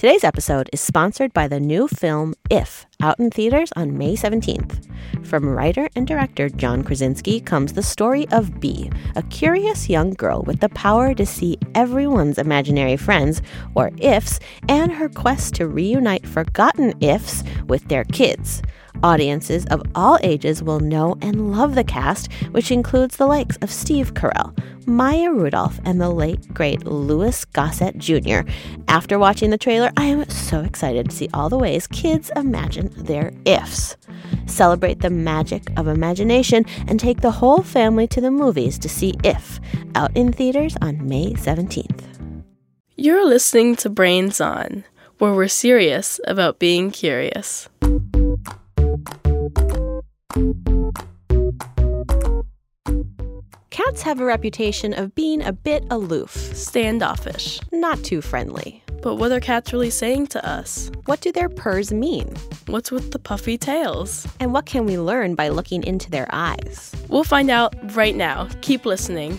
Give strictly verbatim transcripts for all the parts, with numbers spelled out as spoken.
Today's episode is sponsored by the new film If, out in theaters on May seventeenth. From writer and director John Krasinski comes the story of Bee, a curious young girl with the power to see everyone's imaginary friends, or ifs, and her quest to reunite forgotten ifs with their kids. Audiences of all ages will know and love the cast, which includes the likes of Steve Carell, Maya Rudolph, and the late, great Louis Gossett Junior After watching the trailer, I am so excited to see all the ways kids imagine their ifs. Celebrate the magic of imagination and take the whole family to the movies to see If, out in theaters on May seventeenth. You're listening to Brains On, where we're serious about being curious. Cats have a reputation of being a bit aloof, Standoffish. not too friendly. But what are cats really saying to us? What do their purrs mean? What's with the puffy tails? And what can we learn by looking into their eyes? We'll find out right now. Keep listening.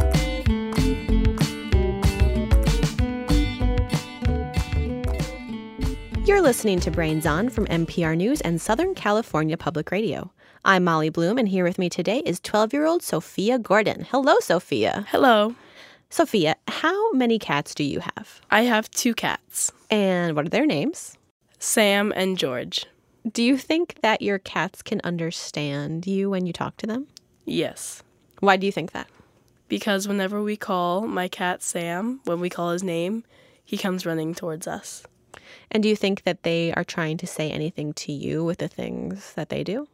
You're listening to Brains On from N P R News and Southern California Public Radio. I'm Molly Bloom, and here with me today is twelve-year-old Sophia Gordon. Hello, Sophia. Hello. Sophia, how many cats do you have? I have two cats, And what are their names? Sam and George. Do you think that your cats can understand you when you talk to them? Yes. Why do you think that? Because whenever we call my cat Sam, when we call his name, he comes running towards us. And do you think that they are trying to say anything to you with the things that they do?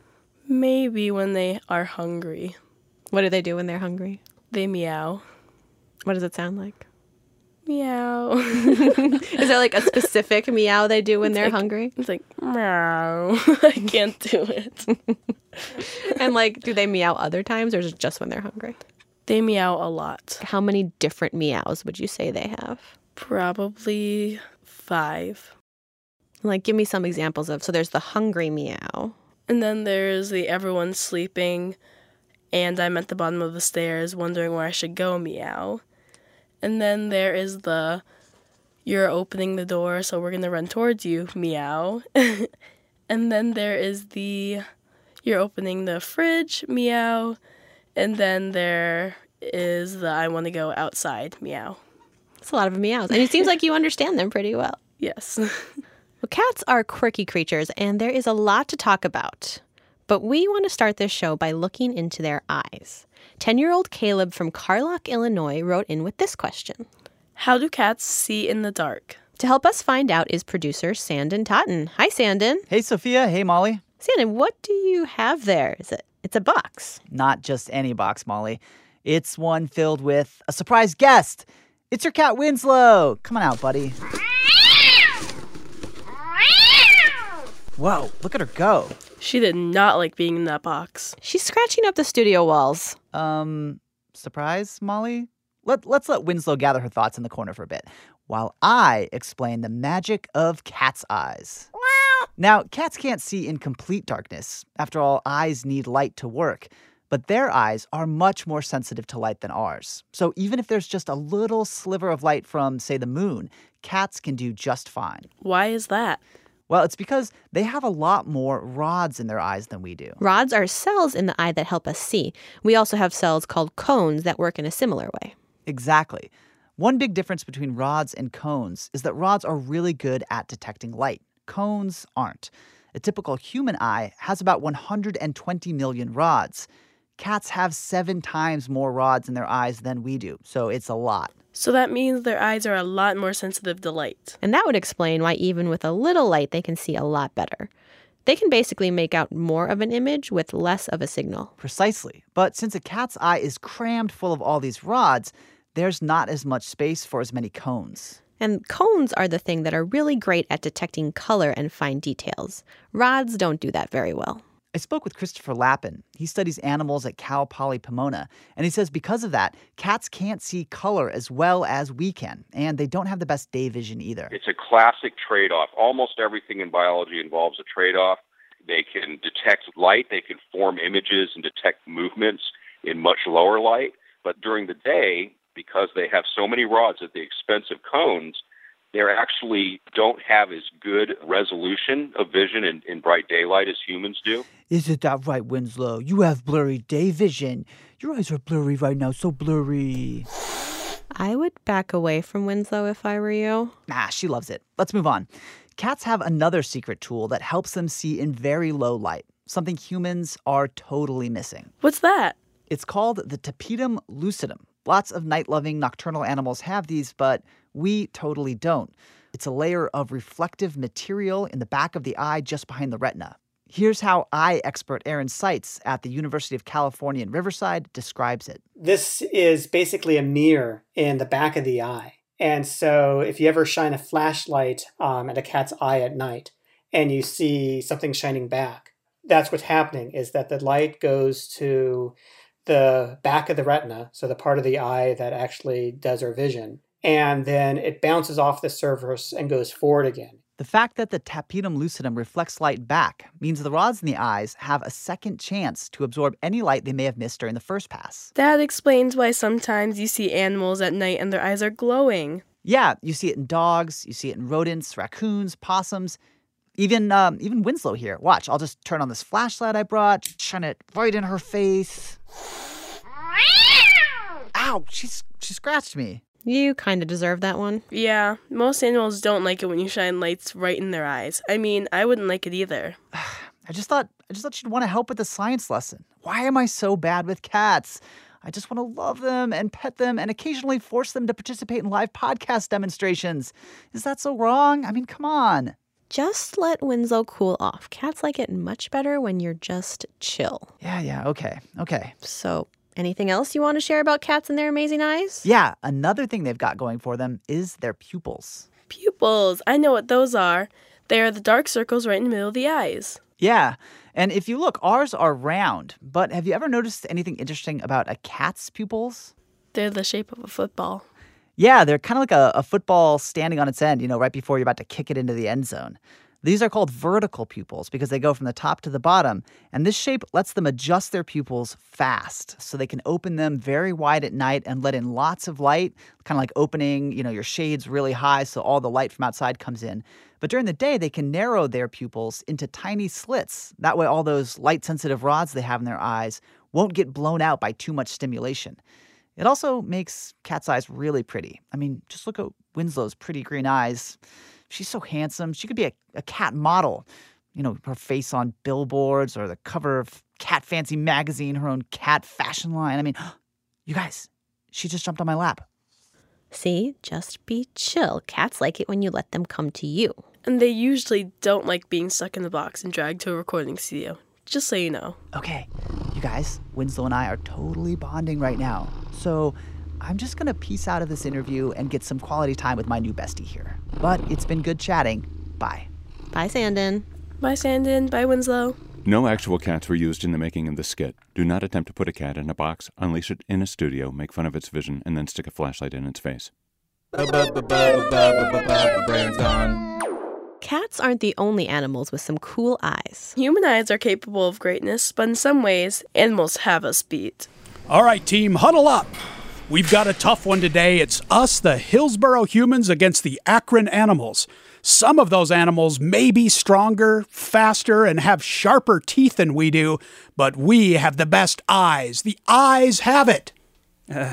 Maybe when they are hungry. What do they do when they're hungry? They meow. What does it sound like? Meow. Is there like a specific meow they do when It's they're like- hungry? It's like, meow. I can't do it. And like, do they meow other times or is it just when they're hungry? They meow a lot. How many different meows would you say they have? Probably five. Like, give me some examples of, so there's the hungry meow. And then there's the everyone's sleeping, and I'm at the bottom of the stairs wondering where I should go meow. And then there is the you're opening the door, so we're going to run towards you meow. And then there is the you're opening the fridge meow. And then there is the I want to go outside meow. It's a lot of meows. And it seems like you understand them pretty well. Yes. Well, cats are quirky creatures, and there is a lot to talk about. But we want to start this show by looking into their eyes. Ten-year-old Caleb from Carlock, Illinois, wrote in with this question. How do cats see in the dark? To help us find out is producer Sandon Totten. Hi, Sandon. Hey, Sophia. Hey, Molly. Sandon, what do you have there? Is it? It's a box. Not just any box, Molly. It's one filled with a surprise guest. It's your cat, Winslow. Come on out, buddy. Whoa, look at her go. She did not like being in that box. She's scratching up the studio walls. Um, surprise, Molly? Let, let's let Winslow gather her thoughts in the corner for a bit, while I explain the magic of cat's eyes. Now, cats can't see in complete darkness. After all, eyes need light to work. But their eyes are much more sensitive to light than ours. So even if there's just a little sliver of light from, say, the moon, cats can do just fine. Why is that? Well, it's because they have a lot more rods in their eyes than we do. Rods are cells in the eye that help us see. We also have cells called cones that work in a similar way. Exactly. One big difference between rods and cones is that rods are really good at detecting light. Cones aren't. A typical human eye has about one hundred twenty million rods. Cats have seven times more rods in their eyes than we do, so it's a lot. So that means their eyes are a lot more sensitive to light. And that would explain why even with a little light, they can see a lot better. They can basically make out more of an image with less of a signal. Precisely. But since a cat's eye is crammed full of all these rods, there's not as much space for as many cones. And cones are the thing that are really great at detecting color and fine details. Rods don't do that very well. I spoke with Christopher Lappin. He studies animals at Cal Poly Pomona, and he says because of that, cats can't see color as well as we can, and they don't have the best day vision either. It's a classic trade-off. Almost everything in biology involves a trade-off. They can detect light, they can form images and detect movements in much lower light, but during the day, because they have so many rods at the expense of cones, they actually don't have as good resolution of vision in, in bright daylight as humans do. Isn't that right, Winslow? You have blurry day vision. Your eyes are blurry right now, so blurry. I would back away from Winslow if I were you. Nah, she loves it. Let's move on. Cats have another secret tool that helps them see in very low light, something humans are totally missing. What's that? It's called the tapetum lucidum. Lots of night-loving nocturnal animals have these, but we totally don't. It's a layer of reflective material in the back of the eye just behind the retina. Here's how eye expert Aaron Seitz at the University of California in Riverside describes it. This is basically a mirror in the back of the eye. And so if you ever shine a flashlight um, at a cat's eye at night and you see something shining back, that's what's happening, is that the light goes to the back of the retina, so the part of the eye that actually does our vision, and then it bounces off the surface and goes forward again. The fact that the tapetum lucidum reflects light back means the rods in the eyes have a second chance to absorb any light they may have missed during the first pass. That explains why sometimes you see animals at night and their eyes are glowing. Yeah, you see it in dogs, you see it in rodents, raccoons, possums, even um, even Winslow here. Watch, I'll just turn on this flashlight I brought, shine it right in her face. Ow, she's, she scratched me. You kind of deserve that one. Yeah, most animals don't like it when you shine lights right in their eyes. I mean, I wouldn't like it either. I just thought I just thought she'd want to help with the science lesson. Why am I so bad with cats? I just want to love them and pet them and occasionally force them to participate in live podcast demonstrations. Is that so wrong? I mean, come on. Just let Winslow cool off. Cats like it much better when you're just chill. Yeah, yeah, okay, okay. So, anything else you want to share about cats and their amazing eyes? Yeah, another thing they've got going for them is their pupils. Pupils. I know what those are. They are the dark circles right in the middle of the eyes. Yeah, and if you look, ours are round. But have you ever noticed anything interesting about a cat's pupils? They're the shape of a football. Yeah, they're kind of like a, a football standing on its end, you know, right before you're about to kick it into the end zone. These are called vertical pupils because they go from the top to the bottom, and this shape lets them adjust their pupils fast so they can open them very wide at night and let in lots of light, kind of like opening, you know, your shades really high so all the light from outside comes in. But during the day, they can narrow their pupils into tiny slits. That way all those light-sensitive rods they have in their eyes won't get blown out by too much stimulation. It also makes cat's eyes really pretty. I mean, just look at Winslow's pretty green eyes. She's so handsome. She could be a, a cat model. You know, her face on billboards or the cover of Cat Fancy magazine, her own cat fashion line. I mean, you guys, she just jumped on my lap. See, just be chill. Cats like it when you let them come to you. And they usually don't like being stuck in the box and dragged to a recording studio. Just so you know. Okay, you guys, Winslow and I are totally bonding right now. So I'm just going to peace out of this interview and get some quality time with my new bestie here. But it's been good chatting. Bye. Bye, Sandin. Bye, Sandin. Bye, Winslow. No actual cats were used in the making of this skit. Do not attempt to put a cat in a box, unleash it in a studio, make fun of its vision, and then stick a flashlight in its face. Brains on. Cats aren't the only animals with some cool eyes. Human eyes are capable of greatness, but in some ways, animals have us beat. All right, team, huddle up. We've got a tough one today. It's us, the Hillsboro humans, against the Akron animals. Some of those animals may be stronger, faster, and have sharper teeth than we do, but we have the best eyes. The eyes have it. Uh,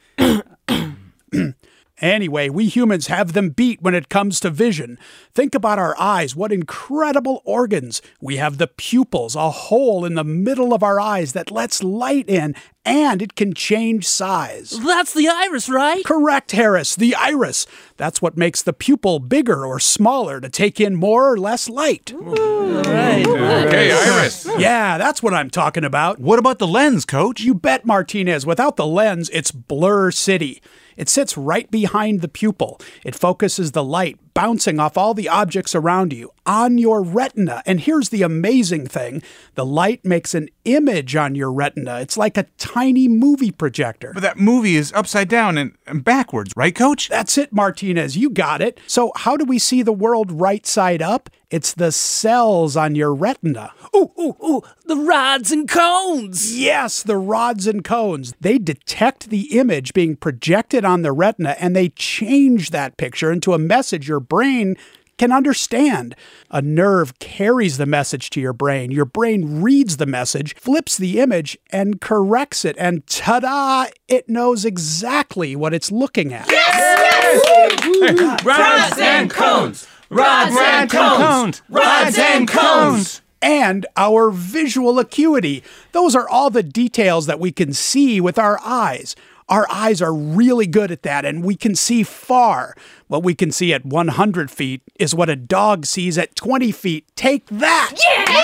Anyway, we humans have them beat when it comes to vision. Think about our eyes. What incredible organs. We have the pupils, a hole in the middle of our eyes that lets light in, and it can change size. That's the iris, right? Correct, Harris, the iris. That's what makes the pupil bigger or smaller to take in more or less light. Right. Okay, iris. Yeah, that's what I'm talking about. What about the lens, Coach? You bet, Martinez. Without the lens, it's Blur City. It sits right behind the pupil. It focuses the light bouncing off all the objects around you on your retina. And here's the amazing thing. The light makes an image on your retina. It's like a tiny movie projector. But that movie is upside down and, and backwards, right, Coach? That's it, Martinez. You got it. So how do we see the world right side up? It's the cells on your retina. Ooh, ooh, ooh, the rods and cones. Yes, the rods and cones. They detect the image being projected on the retina, and they change that picture into a message your brain can understand. A nerve carries the message to your brain. Your brain reads the message, flips the image, and corrects it. And ta-da! It knows exactly what it's looking at. Yes! Rods and cones! Rods and cones! Rods and cones! And our visual acuity. Those are all the details that we can see with our eyes. Our eyes are really good at that, and we can see far. What we can see at one hundred feet is what a dog sees at twenty feet. Take that!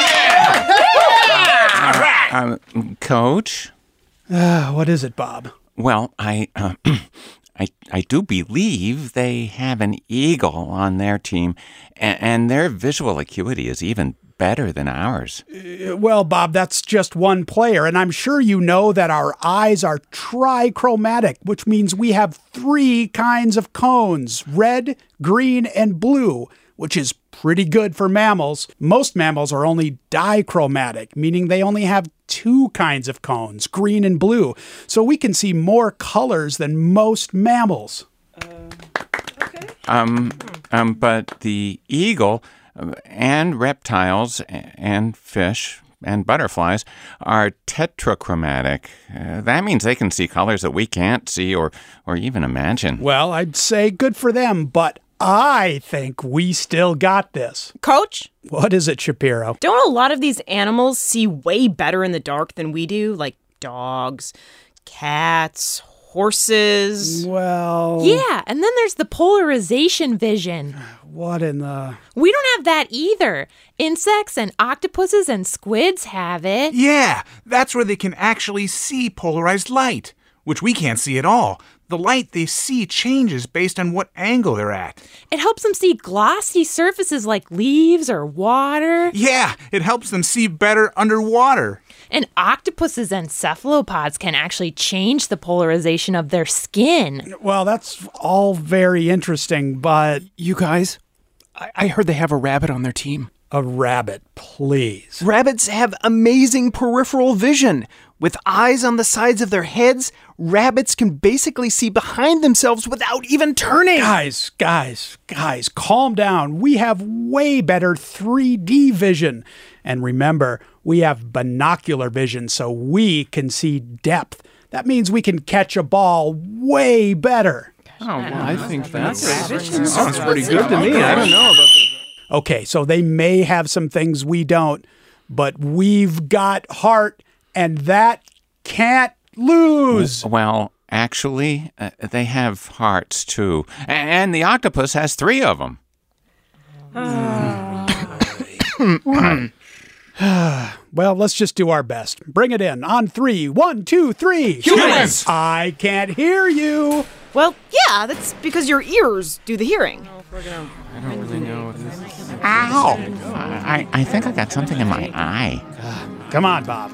Yeah! Uh, um, Coach? Uh, what is it, Bob? Well, I, uh, I, I do believe they have an eagle on their team, and, and their visual acuity is even better than ours. Uh, well, Bob, that's just one player, and I'm sure you know that our eyes are trichromatic, which means we have three kinds of cones, red, green, and blue, which is pretty good for mammals. Most mammals are only dichromatic, meaning they only have two kinds of cones, green and blue, so we can see more colors than most mammals. Uh, okay. Um, um, but the eagle and reptiles and fish and butterflies are tetrachromatic. Uh, that means they can see colors that we can't see or, or even imagine. Well, I'd say good for them, but I think we still got this. Coach? What is it, Shapiro? Don't a lot of these animals see way better in the dark than we do? Like dogs, cats, horses. Well... Yeah, and then there's the polarization vision. What in the... We don't have that either. Insects and octopuses and squids have it. Yeah, that's where they can actually see polarized light, which we can't see at all. The light they see changes based on what angle they're at. It helps them see glossy surfaces like leaves or water. Yeah, it helps them see better underwater. And octopuses and cephalopods can actually change the polarization of their skin. Well, that's all very interesting, but... You guys, I, I heard they have a rabbit on their team. A rabbit, please. Rabbits have amazing peripheral vision. With eyes on the sides of their heads, rabbits can basically see behind themselves without even turning. Guys, guys, guys, calm down. We have way better three D vision. And remember, we have binocular vision, so we can see depth. That means we can catch a ball way better. Oh, well, I think that's, that sounds pretty good to me. I don't know about this. Okay, so they may have some things we don't, but we've got heart, and that can't lose. Well, actually, uh, they have hearts, too. And the octopus has three of them. Well, let's just do our best. Bring it in. On three. One, two, three. Humans! I can't hear you. Well, yeah, that's because your ears do the hearing. I don't really know what this is. Ow! I, I think I got something in my eye. Come on, Bob.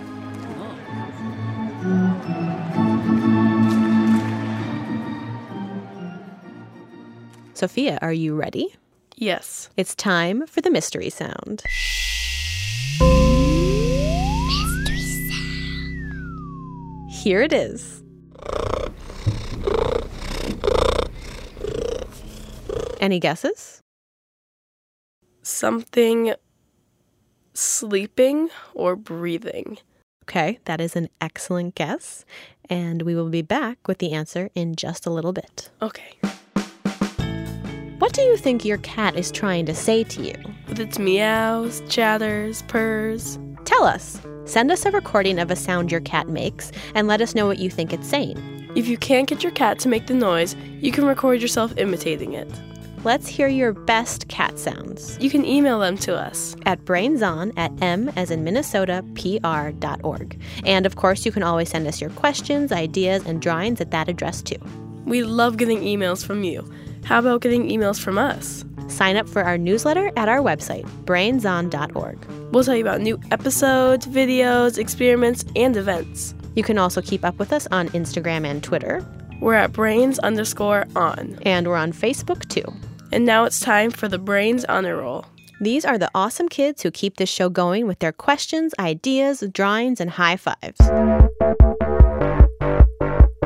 Sophia, are you ready? Yes. It's time for the mystery sound. Mystery sound. Here it is. Any guesses? Something sleeping or breathing. Okay, that is an excellent guess. And we will be back with the answer in just a little bit. Okay. What do you think your cat is trying to say to you? With its meows, chatters, purrs. Tell us. Send us a recording of a sound your cat makes and let us know what you think it's saying. If you can't get your cat to make the noise, you can record yourself imitating it. Let's hear your best cat sounds. You can email them to us at brainson at m as in Minnesota, pr dot org. And of course, you can always send us your questions, ideas, and drawings at that address too. We love getting emails from you. How about getting emails from us? Sign up for our newsletter at our website, brainson dot org. We'll tell you about new episodes, videos, experiments, and events. You can also keep up with us on Instagram and Twitter. We're at brains underscore on. And we're on Facebook too. And now it's time for the Brains Honor Roll. These are the awesome kids who keep this show going with their questions, ideas, drawings, and high fives.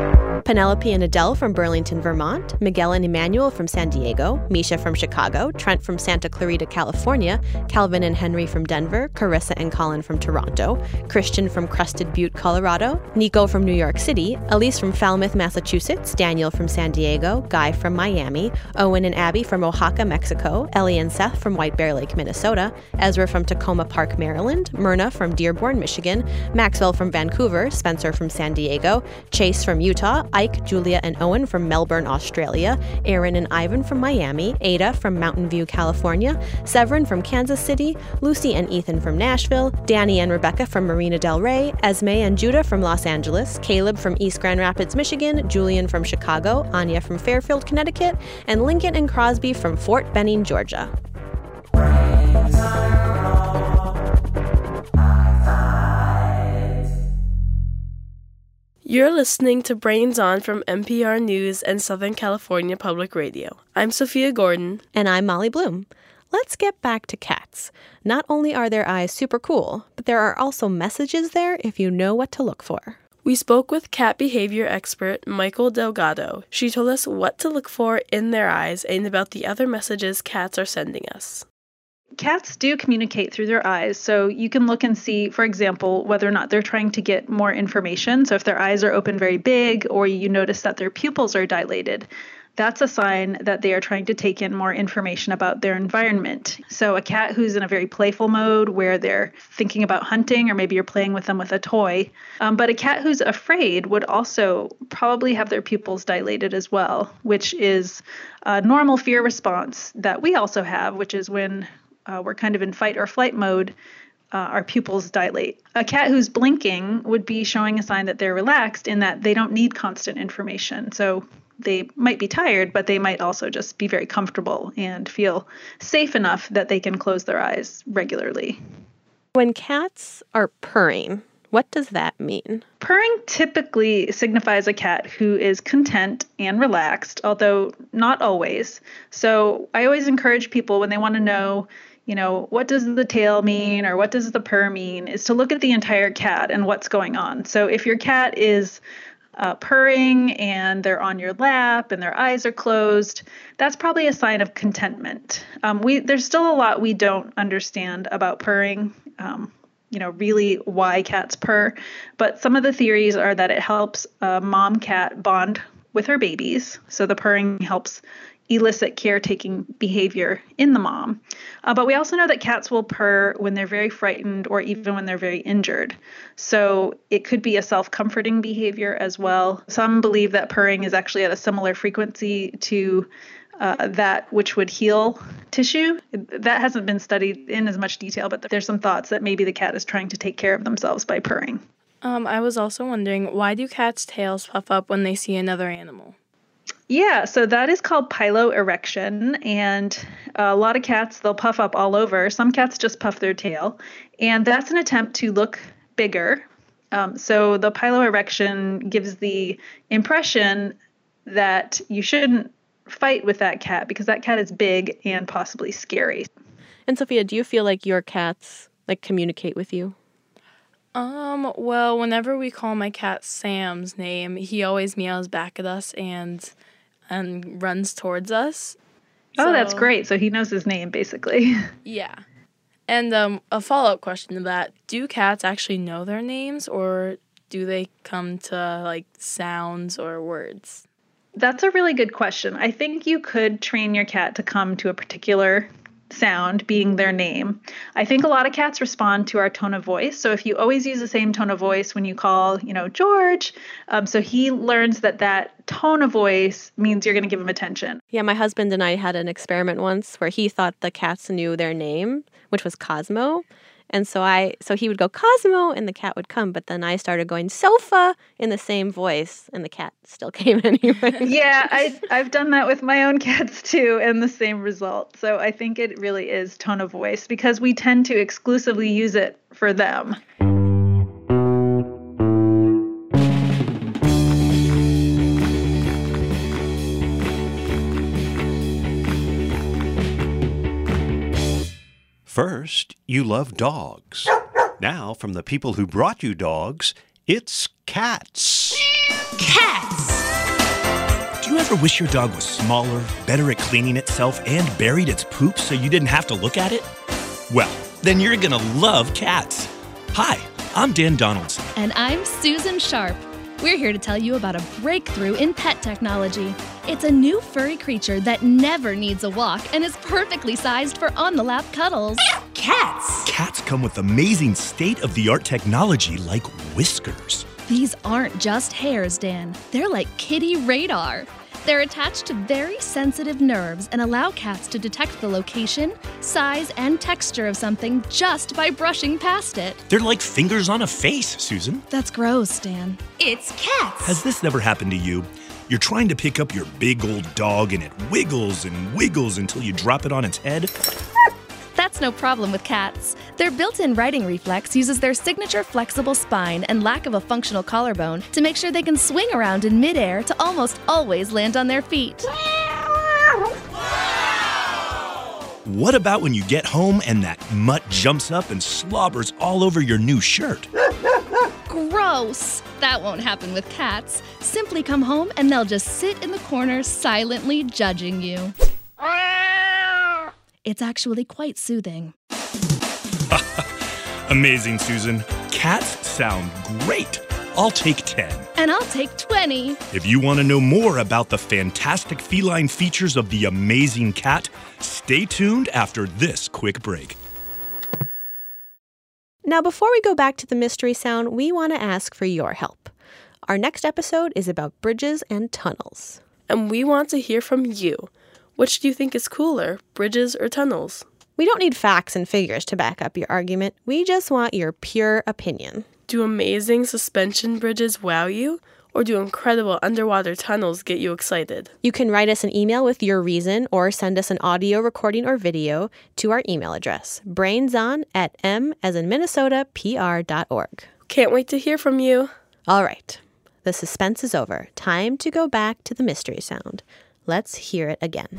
Penelope and Adele from Burlington, Vermont, Miguel and Emmanuel from San Diego, Misha from Chicago, Trent from Santa Clarita, California, Calvin and Henry from Denver, Carissa and Colin from Toronto, Christian from Crested Butte, Colorado, Nico from New York City, Elise from Falmouth, Massachusetts, Daniel from San Diego, Guy from Miami, Owen and Abby from Oaxaca, Mexico, Ellie and Seth from White Bear Lake, Minnesota, Ezra from Tacoma Park, Maryland, Myrna from Dearborn, Michigan, Maxwell from Vancouver, Spencer from San Diego, Chase from Utah, Ike, Julia, and Owen from Melbourne, Australia, Aaron and Ivan from Miami, Ada from Mountain View, California, Severin from Kansas City, Lucy and Ethan from Nashville, Danny and Rebecca from Marina Del Rey, Esme and Judah from Los Angeles, Caleb from East Grand Rapids, Michigan, Julian from Chicago, Anya from Fairfield, Connecticut, and Lincoln and Crosby from Fort Benning, Georgia. You're listening to Brains On from N P R News and Southern California Public Radio. I'm Sophia Gordon. And I'm Molly Bloom. Let's get back to cats. Not only are their eyes super cool, but there are also messages there if you know what to look for. We spoke with cat behavior expert Michael Delgado. She told us what to look for in their eyes and about the other messages cats are sending us. Cats do communicate through their eyes, so you can look and see, for example, whether or not they're trying to get more information. So if their eyes are open very big, or you notice that their pupils are dilated, that's a sign that they are trying to take in more information about their environment. So a cat who's in a very playful mode where they're thinking about hunting, or maybe you're playing with them with a toy. Um, but a cat who's afraid would also probably have their pupils dilated as well, which is a normal fear response that we also have, which is when uh, we're kind of in fight or flight mode, uh, our pupils dilate. A cat who's blinking would be showing a sign that they're relaxed in that they don't need constant information. So they might be tired, but they might also just be very comfortable and feel safe enough that they can close their eyes regularly. When cats are purring, what does that mean? Purring typically signifies a cat who is content and relaxed, although not always. So I always encourage people when they want to know, you know, what does the tail mean or what does the purr mean, is to look at the entire cat and what's going on. So if your cat is Uh, purring and they're on your lap and their eyes are closed, that's probably a sign of contentment. Um, we there's still a lot we don't understand about purring, um, you know, really why cats purr. But some of the theories are that it helps a mom cat bond with her babies. So the purring helps elicit caretaking behavior in the mom. Uh, but we also know that cats will purr when they're very frightened or even when they're very injured. So it could be a self-comforting behavior as well. Some believe that purring is actually at a similar frequency to uh, that which would heal tissue. That hasn't been studied in as much detail, but there's some thoughts that maybe the cat is trying to take care of themselves by purring. Um, I was also wondering, why do cats' tails puff up when they see another animal? Yeah, so that is called piloerection, and a lot of cats, they'll puff up all over. Some cats just puff their tail, and that's an attempt to look bigger. Um, so the piloerection gives the impression that you shouldn't fight with that cat because that cat is big and possibly scary. And Sophia, do you feel like your cats like communicate with you? Um, well, whenever we call my cat Sam's name, he always meows back at us and and runs towards us. Oh, So- that's great. So he knows his name, basically. Yeah. And um, a follow-up question to that, do cats actually know their names, or do they come to, like, sounds or words? That's a really good question. I think you could train your cat to come to a particular sound being their name. I think a lot of cats respond to our tone of voice. So if you always use the same tone of voice when you call, you know, George, um, so he learns that that tone of voice means you're going to give him attention. Yeah, my husband and I had an experiment once where he thought the cats knew their name, which was Cosmo. And so I, so he would go Cosmo and the cat would come, but then I started going Sofa in the same voice and the cat still came anyway. Yeah, I, I've done that with my own cats too, and the same result. So I think it really is tone of voice because we tend to exclusively use it for them. First, you love dogs. Now, from the people who brought you dogs, it's cats. Cats! Do you ever wish your dog was smaller, better at cleaning itself, and buried its poop so you didn't have to look at it? Well, then you're gonna love cats. Hi, I'm Dan Donaldson. And I'm Susan Sharp. We're here to tell you about a breakthrough in pet technology. It's a new furry creature that never needs a walk and is perfectly sized for on-the-lap cuddles. Cats! Cats come with amazing state-of-the-art technology like whiskers. These aren't just hairs, Dan. They're like kitty radar. They're attached to very sensitive nerves and allow cats to detect the location, size, and texture of something just by brushing past it. They're like fingers on a face, Susan. That's gross, Dan. It's cats! Has this never happened to you? You're trying to pick up your big old dog and it wiggles and wiggles until you drop it on its head? That's no problem with cats. Their built-in riding reflex uses their signature flexible spine and lack of a functional collarbone to make sure they can swing around in midair to almost always land on their feet. What about when you get home and that mutt jumps up and slobbers all over your new shirt? Gross! That won't happen with cats. Simply come home and they'll just sit in the corner silently judging you. It's actually quite soothing. Amazing, Susan. Cats sound great. I'll take ten. And I'll take twenty. If you want to know more about the fantastic feline features of the amazing cat, stay tuned after this quick break. Now, before we go back to the mystery sound, we want to ask for your help. Our next episode is about bridges and tunnels. And we want to hear from you. Which do you think is cooler, bridges or tunnels? We don't need facts and figures to back up your argument. We just want your pure opinion. Do amazing suspension bridges wow you? Or do incredible underwater tunnels get you excited? You can write us an email with your reason or send us an audio recording or video to our email address, brainson at m as in Minnesota, pr dot org. Can't wait to hear from you. All right. The suspense is over. Time to go back to the mystery sound. Let's hear it again.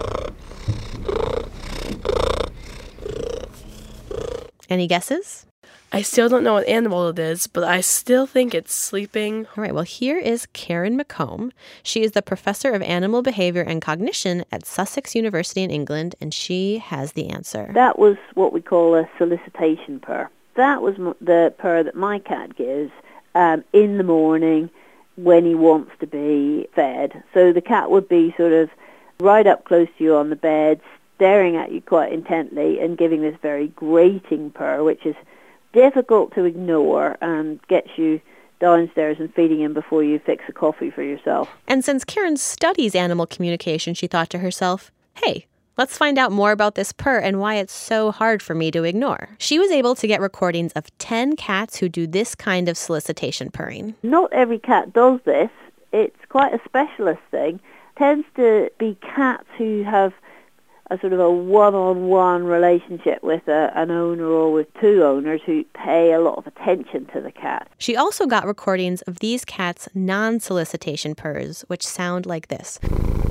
Any guesses? I still don't know what animal it is, but I still think it's sleeping. All right, well, here is Karen McComb. She is the professor of animal behavior and cognition at Sussex University in England, and she has the answer. That was what we call a solicitation purr. That was the purr that my cat gives um, in the morning when he wants to be fed. So the cat would be sort of right up close to you on the bed, staring at you quite intently and giving this very grating purr, which is difficult to ignore and gets you downstairs and feeding him before you fix a coffee for yourself. And since Karen studies animal communication, she thought to herself, hey, let's find out more about this purr and why it's so hard for me to ignore. She was able to get recordings of ten cats who do this kind of solicitation purring. Not every cat does this. It's quite a specialist thing. It tends to be cats who have a sort of a one-on-one relationship with a, an owner or with two owners who pay a lot of attention to the cat. She also got recordings of these cats' non-solicitation purrs, which sound like this.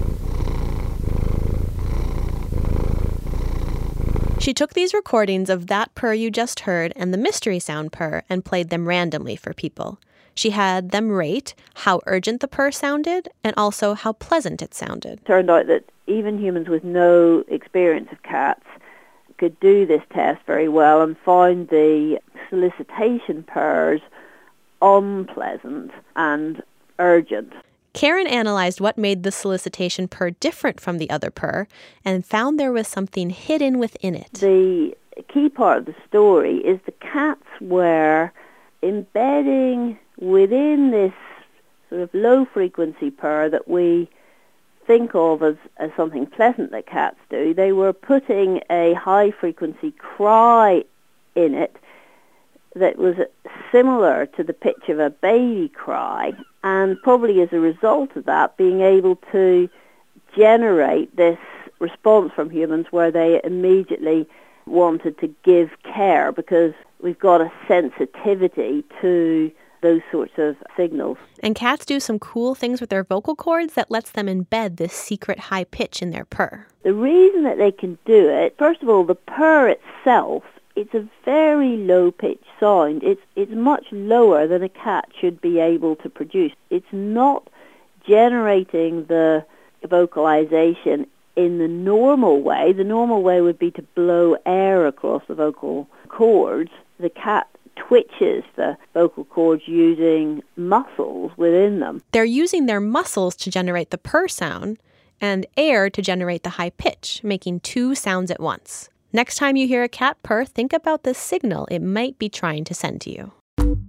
She took these recordings of that purr you just heard and the mystery sound purr and played them randomly for people. She had them rate how urgent the purr sounded and also how pleasant it sounded. Turned out that even humans with no experience of cats could do this test very well and found the solicitation purrs unpleasant and urgent. Karen analyzed what made the solicitation purr different from the other purr and found there was something hidden within it. The key part of the story is the cats were embedding within this sort of low-frequency purr that we think of as, as something pleasant that cats do. They were putting a high-frequency cry in it that was similar to the pitch of a baby cry, and probably as a result of that, being able to generate this response from humans where they immediately wanted to give care because we've got a sensitivity to those sorts of signals. And cats do some cool things with their vocal cords that lets them embed this secret high pitch in their purr. The reason that they can do it, first of all, the purr itself it's a very low-pitched sound. It's it's much lower than a cat should be able to produce. It's not generating the vocalization in the normal way. The normal way would be to blow air across the vocal cords. The cat twitches the vocal cords using muscles within them. They're using their muscles to generate the purr sound and air to generate the high pitch, making two sounds at once. Next time you hear a cat purr, think about the signal it might be trying to send to you.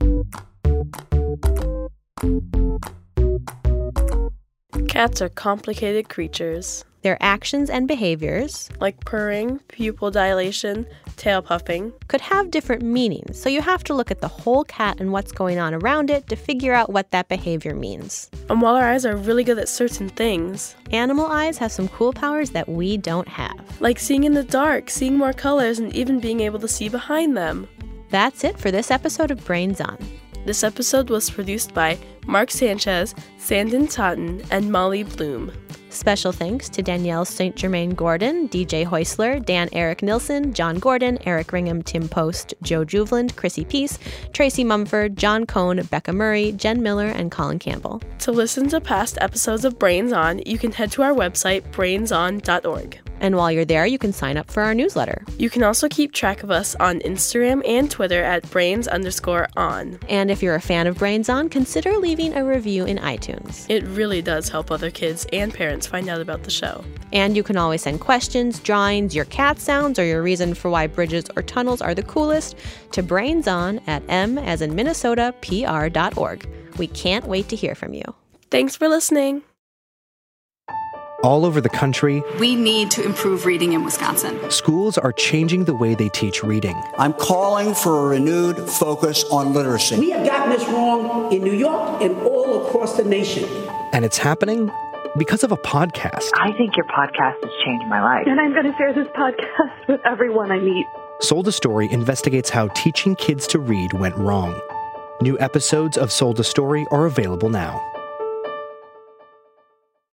Cats are complicated creatures. Their actions and behaviors, like purring, pupil dilation, tail puffing, could have different meanings, so you have to look at the whole cat and what's going on around it to figure out what that behavior means. And while our eyes are really good at certain things, animal eyes have some cool powers that we don't have. Like seeing in the dark, seeing more colors, and even being able to see behind them. That's it for this episode of Brains On. This episode was produced by Mark Sanchez, Sandon Totten, and Molly Bloom. Special thanks to Danielle Saint Germain Gordon, D J Heusler, Dan Eric Nilsson, John Gordon, Eric Ringham, Tim Post, Joe Juveland, Chrissy Peace, Tracy Mumford, John Cohn, Becca Murray, Jen Miller, and Colin Campbell. To listen to past episodes of Brains On, you can head to our website, brains on dot org. And while you're there, you can sign up for our newsletter. You can also keep track of us on Instagram and Twitter at brains underscore on. And if you're a fan of Brains On, consider leaving a review in iTunes. It really does help other kids and parents find out about the show. And you can always send questions, drawings, your cat sounds, or your reason for why bridges or tunnels are the coolest to brainson at m as in Minnesota, pr dot org. We can't wait to hear from you. Thanks for listening. All over the country, we need to improve reading in Wisconsin. Schools are changing the way they teach reading. I'm calling for a renewed focus on literacy. We have gotten this wrong in New York and all across the nation. And it's happening because of a podcast. I think your podcast has changed my life. And I'm going to share this podcast with everyone I meet. Sold a Story investigates how teaching kids to read went wrong. New episodes of Sold a Story are available now.